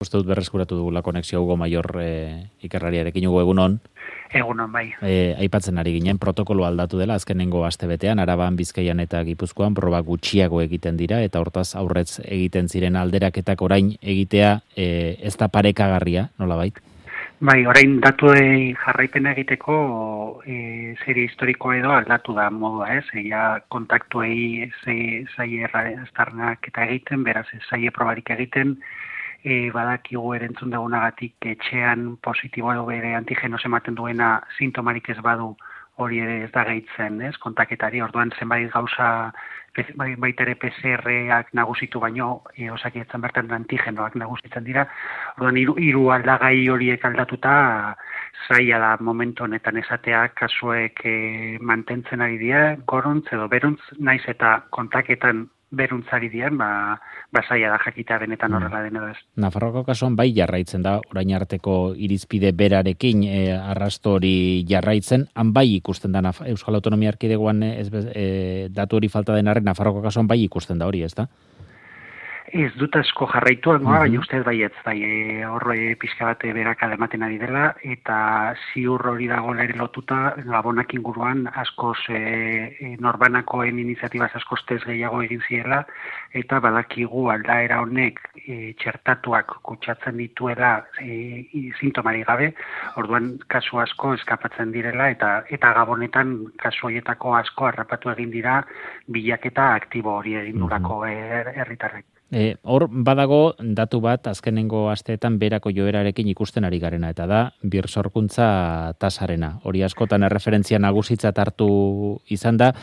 Uste dut berreskuratu dugula konexio Hugo Maior ikerrariarekin. Hugo, egunon. Egunon, bai. Aipatzen ari ginen, protokolo aldatu dela azkenengo astebetean, Araban, Bizkaian eta Gipuzkoan proba gutxiago egiten dira, eta hortaz aurrez egiten ziren alderaketak orain egitea ez da parekagarria, nolabait? Bai, orain datuei jarraipena egiteko serie historiko edo aldatu da modua, ez? Ja kontaktuei zaie aztarnak eta egiten, beraz zaie probarik egiten, badakigu erentzun dagunagatik etxean positibo edo bere antigenos ematen duena sintomarik ez badu hori ere ez da gehitzen, ez? Kontaketari, orduan zenbait gauza baita ere PCR-ak nagusitu baino, Osakidetzan bertan antigenoak nagusitzen dira. Orduan, hiru aldagai horiek aldatuta, zaila da momentu honetan esatea kasuek mantentzen ari dira, goruntz edo beruntz, naiz eta kontaketan beruntzari dian, zaila da jakitea benetan horrela den edo ez. Nafarroako kasuan bai jarraitzen da, orain arteko irizpide berarekin arrasto hori jarraitzen, han bai ikusten da Euskal Autonomia Erkidegoan datu hori falta denarren, Nafarroako kasuan bai ikusten da hori, ez da? Ez dut asko jarraituan, baina ustez baietz, horre pixka bat berakada ematen ari dela, eta ziur hori dago ere lotuta, Gabonak inguruan askoz norbanakoen iniziatibaz askoz test gehiago egin zirela, eta badakigu aldaera honek txertatuak kutsatzen dituela sintomari gabe, orduan kasu asko eskapatzen direla, eta Gabonetan kasu horietako asko harrapatu egin dira bilaketa aktibo hori egin durako herritarrek. Hor badago datu bat azkenengo asteetan berako joerarekin ikusten ari garena, eta da birsorkuntza tasarena. Hori askotan erreferentzia nagusitzat hartu izan da,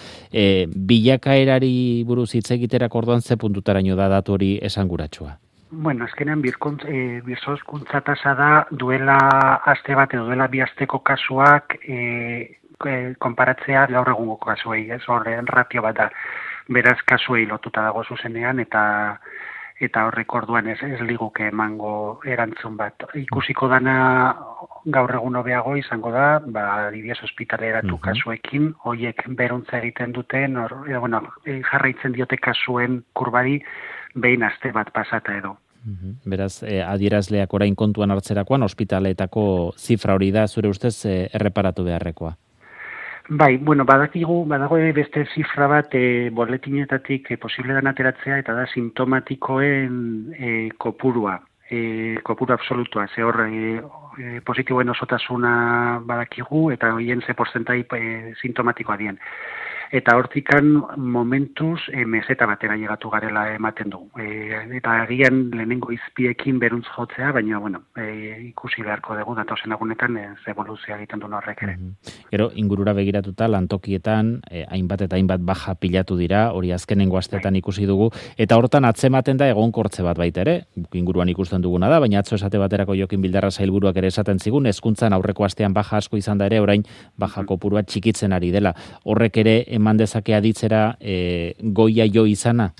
bilakaerari buruz hitz egiterako orduan ze puntutaraino da datu hori esanguratsua? Bueno, azkenean birsorkuntza tasa da duela aste bat edo duela bi asteko kasuak konparatzea gaur egungo kasuei, ez horren ratio bat da. Beraz kasuei lotuta dago zuzenean eta horrek orduan ez liguke emango erantzun bat. Ikusiko dana gaur egun hobeago izango da, adibidez ospitaleratu kasuekin, horiek beruntza egiten duten, jarraitzen diote kasuen kurbari behin aste bat pasata edo. Beraz, adierazleak orain kontuan hartzerakoan, ospitaletako zifra hori da, zure ustez, erreparatu beharrekoa? Bai, badago beste zifra bat boletinetatik posible dan ateratzea, eta da sintomatikoen kopurua absolutua. Ze hor positiboen osotasuna badakigu, eta horien ze porzentai sintomatikoa dien. Eta hortikan momentuz meseta batera llegatu garela ematen du. Eta agian lehenengo izpiekin beruntz jotzea, baina ikusi beharko dugu datozen agunetan evoluzioa egiten duen horrek ere. Gero, ingurura begiratuta, lantokietan, hainbat eta hainbat baja pilatu dira, hori azkenengo astetan ikusi dugu, eta hortan atzematen da egonkortze bat baita ere, inguruan ikusten duguna da, baina atzo esate baterako Jokin Bildarratz sailburuak ere esaten zigun, hezkuntzan aurreko astean baja asko izan da ere, orain baja kopurua txikitzen ari dela. Horrek ere eman dezake aditzera goia jo izana?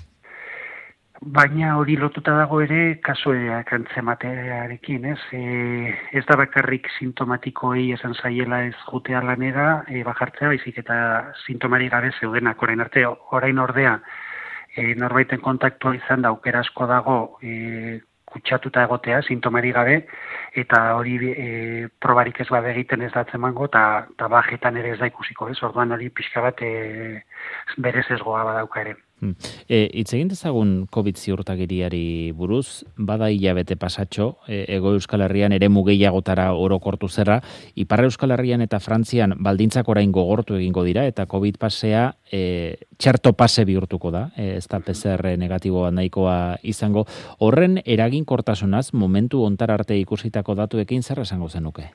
Baina hori lotuta dago ere kasueak antzematearekin, ez? Ez da bakarrik sintomatikoei esan zaiela ez jutea lanera, bajartzea, baizik eta sintomari gabe zeudenak orain arte. Orain ordea, norbaiten kontaktua izan da aukera asko dago kutsatuta egotea, sintomari gabe, eta hori probarik ez bada egiten ez da atzemango, eta bajetan ere ez da ikusiko, ez? Orduan hori pixka bat berez ezgoa badauka ere. Hitz egin dezagun COVID ziurtagiriari buruz, bada hilabete pasatxo, Hego Euskal Herrian ere gehiagotara orokortu zerra, Ipar Euskal Herrian eta Frantzian baldintzak orain gogortu egingo dira, eta COVID pasea txerto pase bihurtuko da, ez da PCR negatiboa nahikoa izango. Horren eraginkortasunaz momentu hontar arte ikusitako datuekin zer esango zenuke?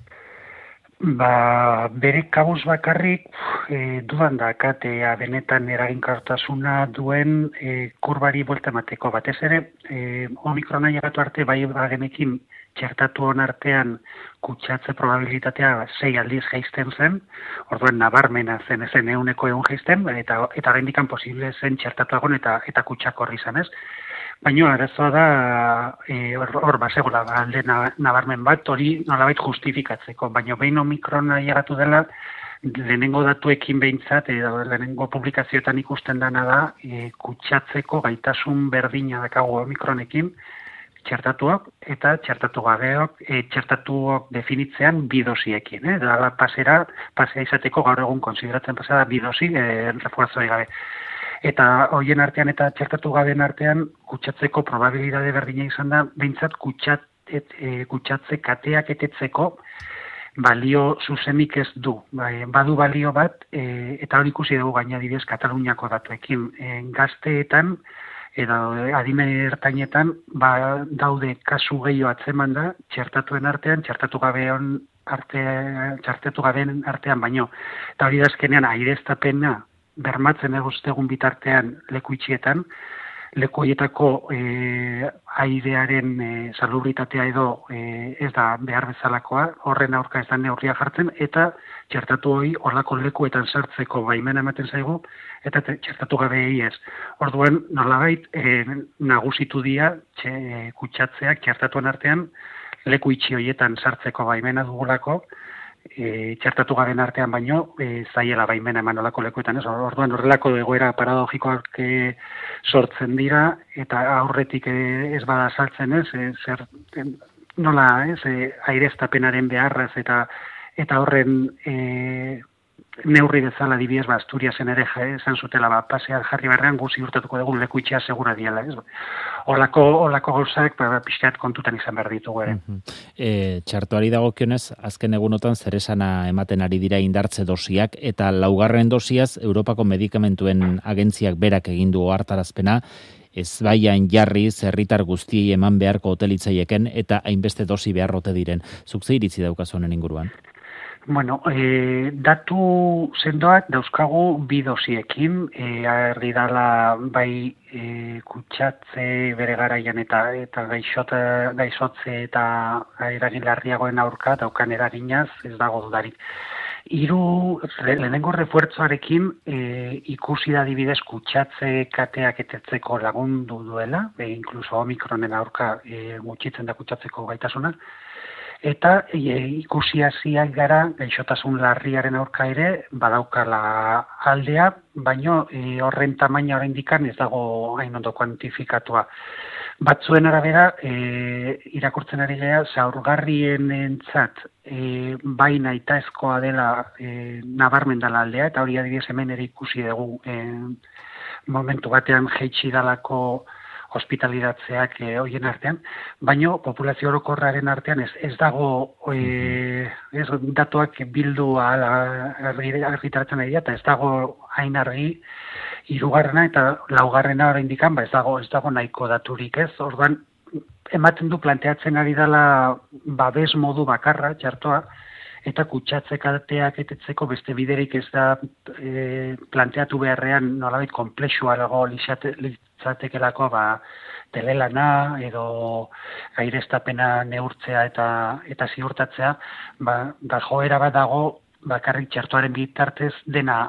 Bere kabuz bakarrik dudan dakatea benetan eraginkortasuna duen kurbari buelta emateko. Batez ere, Omikrona llegatu arte bai bagenekin txertatu hon artean kutsatze probabilitatea 6 aldiz jaisten zen, orduan nabarmena zen ezen 100% jaisten, eta gaindikan posible zen txertatuagon eta kutsakor izan ez. Baina arazoa da, hor basegola alde nabarmen bat, hori nolabait justifikatzeko, baina behin Omikrona llegatu dela, lehenengo datuekin behintzat, lehenengo publikazioetan ikusten dana da, kutsatzeko gaitasun berdina dakago Omikronekin, txertatuak eta txertatu gabeok, txertatuak definitzean bi dosiekin, da pasea izateko gaur egun konsideratzen pasada bi dosi, refuerzoi gabe. Eta hoien artean eta txertatu gabeen artean kutsatzeko probabilitate berdina izan da, behintzat kutsatze kateak etetzeko balio zuzenik ez du. Badu balio bat, eta hori ikusi dugu gaina adibidez Kataluniako datuekin. Gazteetan, edo adine ertainetan, daude kasu gehiago atzeman da, txertatuen artean, txertatu gabeen artean baino. Eta hori da azkenean aireztapena bermatzen eguztegun bitartean leku itxietan, leku horietako airearen salubritatea edo ez da behar bezalakoa, horren aurka ez da neurria jartzen, eta txertatu hori horlako lekuetan sartzeko baimena ematen zaigu, eta txertatu gabei ez. Orduan, nolabait, nagusitu dira kutsatzeak txertatuen artean, leku itxi horietan sartzeko baimena dugulako, txertatu garen artean baino, zaiela baimena eman olako lekuetan, ez? Orduan horrelako egoera paradogikoak sortzen dira, eta aurretik ez bada saltzen ez, nola ez, aireztapenaren beharraz eta horren neurri bezala adibidez, Asturiasen ere esan zutela, pasean jarri barrean guzi urtatuko dugu leku itxea segura diela, ez? Olako gauzak pixkat kontutan izan behar ditugu ere. Txartuari dagokionez, azken egunotan zeresana ematen ari dira indartze dosiak, eta laugarren dosiaz Europako Medikamentuen Agentziak berak egin du ohartarazpena, ezbaian jarriz herritar guztiei eman beharko hotelitzaieken eta hainbeste dosi beharrote diren. Zuk ze iritzi daukazu honen inguruan? Bueno, datu sendoak dauzkagu bi dosiekin, argi dala bai kutsatze bere garaian eta gaixotze eta eragin larriagoen aurka daukan eraginaz ez dago dudarik. Lehenengo refuertzoarekin ikusi da adibidez kutsatze kateak etetzeko lagundu duela, inkluso Omikronen aurka gutxitzen da kutsatzeko gaitasuna, eta ikusi hasiak gara gaixotasun larriaren aurka ere badaukala aldea, baino horren tamaina oraindik ez dago hain ondo kuantifikatua. Batzuen arabera irakurtzen ari gara zaurgarrienentzat bai nahitaezkoa dela nabarmen dela aldea, eta hori adibidez hemen ere ikusi dugu momentu batean jaitsi dalako hospitalidatzeak horien artean, baino populazio orokorraren artean ez dago datuak bildu argitaratzen ari eta ez dago hain argi hirugarrena eta laugarrena oraindik ez dago nahiko daturik, ez? Orduan ematen du planteatzen ari dela babes modu bakarra txartoa, eta kutsatze kateak etetzeko beste biderik ez da planteatu beharrean nolabait konplexuago litzatekelako telelana edo aireztapena neurtzea eta ziurtatzea, joera bat dago bakarrik txertoaren bitartez dena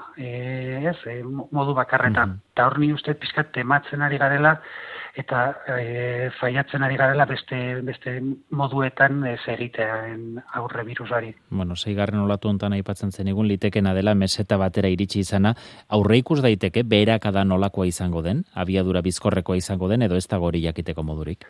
modu bakarretan. Eta hor ni uste pizkat tematzen ari garela eta faiatzen ari garela beste moduetan ez egitean aurre birusari. Bueno, 6. olatu hontan aipatzen zenigun litekena dela meseta batera iritsi izana, aurre ikus daiteke beherakada nolakoa izango den, abiadura bizkorrekoa izango den, edo ez dago hori jakiteko modurik?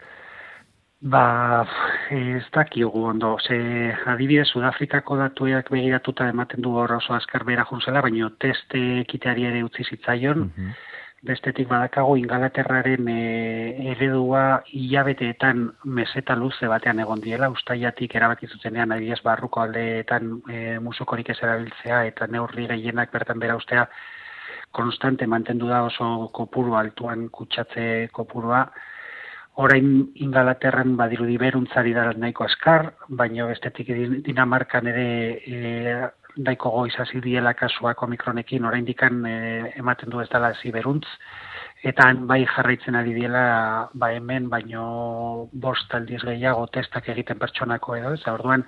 Ez dakigu ondo. Adibidez, Sudafrikako datuak begiratuta ematen du hor oso azkar behera junzela, baina teste ekiteari ere utzi zitzaion. Bestetik badakago Ingalaterraren eredua hilabeteetan meseta luze batean egon diela, ustailatik erabaki zutenean adibidez barruko aldeetan musukorik ez erabiltzea eta neurri gehienak bertan bera ustea konstante mantendu da oso kopuru altuan kutsatze kopurua. Orain Ingalaterran badirudi beruntzari da nahiko askar, baina bestetik Dinamarkan ere nahiko goiz hasi diela kasuak Omikronekin, oraindik ematen du ez dela hasi beruntz, eta bai jarraitzen ari diela hemen, baino 5 aldiz gehiago testak egiten pertsonako edo, ez orduan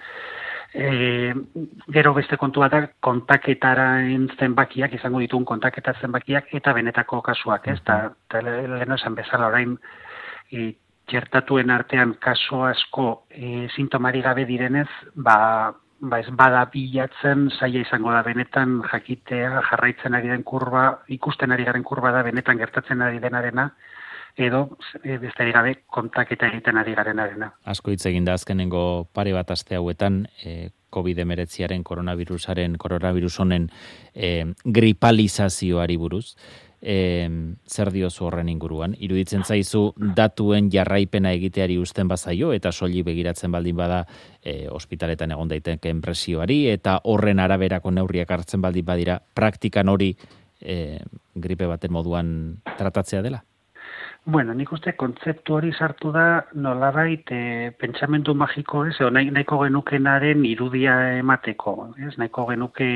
gero beste kontu bat da kontaketaren zenbakiak, izango dituen kontaketa zenbakiak eta benetako kasuak, ez? Eta lehen esan bezala orain txertatuen artean kaso asko sintomari gabe direnez, ez bada bilatzen zaila izango da benetan jakitea jarraitzen ari den kurba, ikusten ari garen kurba da benetan gertatzen ari denarena, edo besterik gabe kontaketa egiten ari garenarena. Asko hitz egin da azkenengo pare bat aste hauetan, COVID-19 koronavirus honen gripalizazioari buruz. Zer diozu horren inguruan? Iruditzen zaizu datuen jarraipena egiteari uzten bazaio eta soilik begiratzen baldin bada ospitaletan egon daitekeen presioari eta horren araberako neurriak hartzen baldin badira praktikan hori gripe baten moduan tratatzea dela? Bueno, nik uste kontzeptu hori sartu da nolabait pentsamendu magiko, ez, nahiko genukenaren irudia emateko, ez, nahiko genuke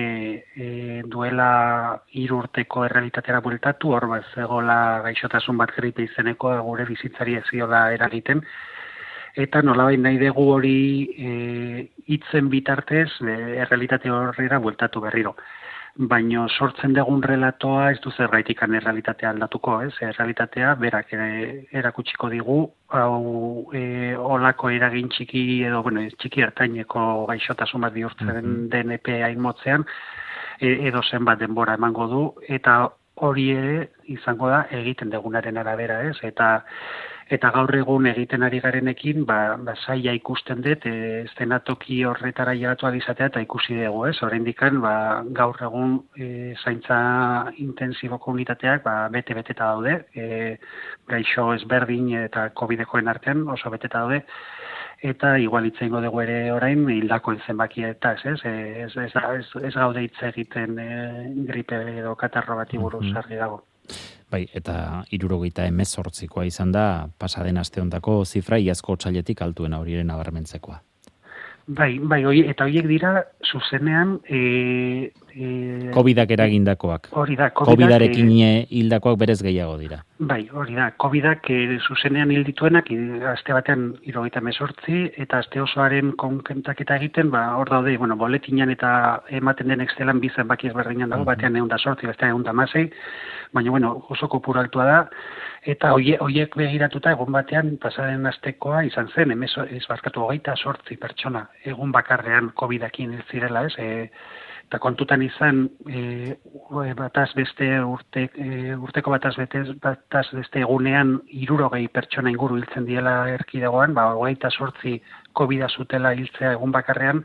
duela 3 urteko errealitatera bueltatu, hor bat zegoela gaixotasun bat gripe izeneko gure bizitzari ez ziola eragiten, eta nolabait nahi dugu hori hitzen bitartez errealitate horrera bueltatu berriro. Baino sortzen dugun relatoa ez du zergaitikan errealitatea aldatuko, ez? Errealitatea berak erakutsiko digu, hau olako eragin txiki edo, bueno, txiki ertaineko gaixotasun bat bihurtzen den epe hain motzean, edo zenbat denbora emango du, eta hori ere izango da egiten dugunaren arabera, ez? Eta gaur egun egiten ari garenekin, saia ikusten dut, eszenatoki horretara llegatu izatea eta ikusi dugu, ez? Oraindikan, gaur egun zaintza intensiboko unitateak bete-beteta daude, gaixo ezberdin eta COVID-ekoen artean oso beteta daude, eta igual hitz egingo dugu ere orain hildakoen zenbakietaz, ez? Ez gaude hitz egiten gripe edo katarro bati buruz argi dago. Bai, eta 78koa izan da pasaden aste hontako zifra iazko otsailetik altuena horiren nabarmentzekoa. Bai, eta horiek dira zuzenean COVID-ak eragindakoak. Hori da, COVID-arekin hildakoak berez gehiago dira. Bai, hori da, COVID-ak zuzenean hil dituenak aste batean 78 eta aste osoaren konkentaketa egiten, hor daude, boletinan eta ematen den Excelan bi zenbaki ezberdinan dago, batean 108, bestean 116, baina oso kopuru altua da, eta horiek begiratuta egun batean pasaden astekoa izan zen, ez barkatu 28 pertsona egun bakarrean COVID-akin hil zirela, ez? Eta kontutan izan bataz beste urteko bataz beste egunean 60 pertsona inguru hiltzen diela erkidegoan, 28 COVID-a zutela hiltzea egun bakarrean,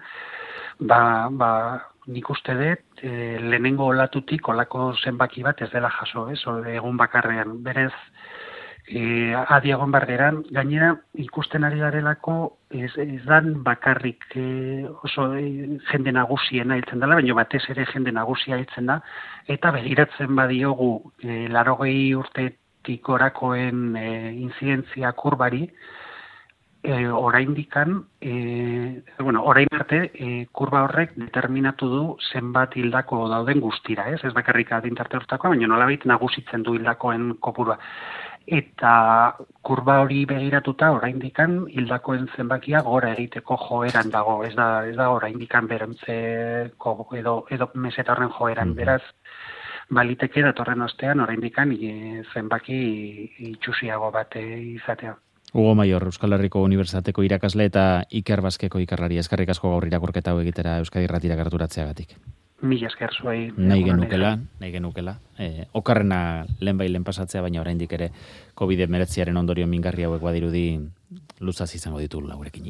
nik uste dut lehenengo olatutik olako zenbaki bat ez dela jaso, ez? Egun bakarrean. Berez, adi egon bargeran, gainera ikusten ari garelako ez dan bakarrik oso jende nagusiena hiltzen dela, baina batez ere jende nagusia hiltzen da, eta begiratzen badiogu 80 urtetik orakoen inzidentzia kurbari, oraindikan, orain arte, kurba horrek determinatu du zenbat hildako dauden guztira, ez bakarrik adintarte urtakoa, baina nolabait nagusitzen du hildakoen kopurua. Eta kurba hori begiratuta oraindikan hildakoen zenbakia gora egiteko joeran dago, ez da oraindikan berantzeko edo meseta horren joeran, beraz, baliteke datorren ostean oraindikan zenbaki itxusiago bat izatea. Hugo Maior, Euskal Herriko Unibertsitateko irakasle eta Iker Baskeko ikerlari, eskerrik asko gaur irakurketa hau egitera Euskadi Irratira gerturatzeagatik. Mila esker zuei. Nahi genukela. Okarrena lehen pasatzea, baina oraindik ere COVID-19 ondorio mingarri hauek badirudi luzaz izango ditu laurekin.